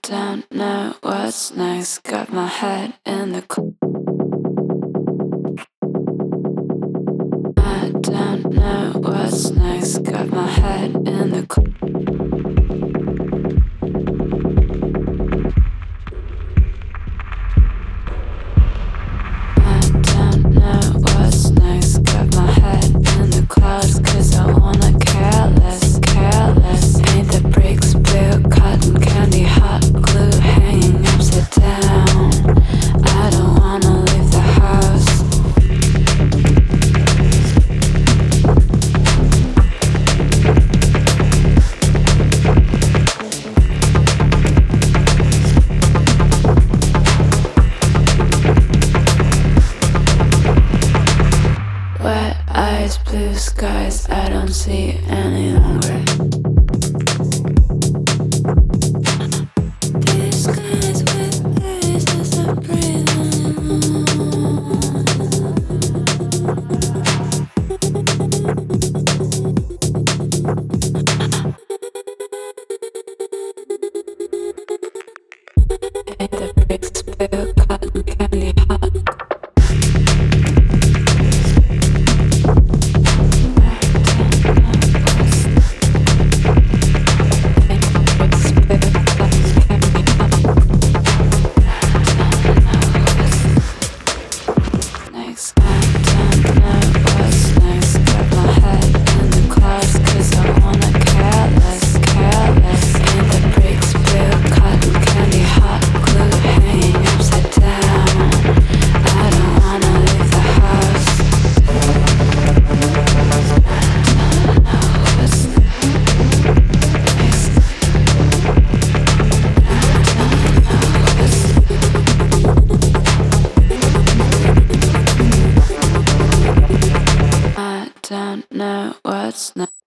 don't know what's next. Got my head in the I don't know what's next. Got my head in the I don't know what's next. Got my head in the clouds 'cause I wanna care less, careless. Paint the bricks blue, cotton candy, hot glue hanging upside down. I don't wanna leave the house. Wet eyes, blue skies, I don't see any longer. These skies with places I breathe anymore. Paint the bricks blue, cotton candy, hot. Don't know what's next.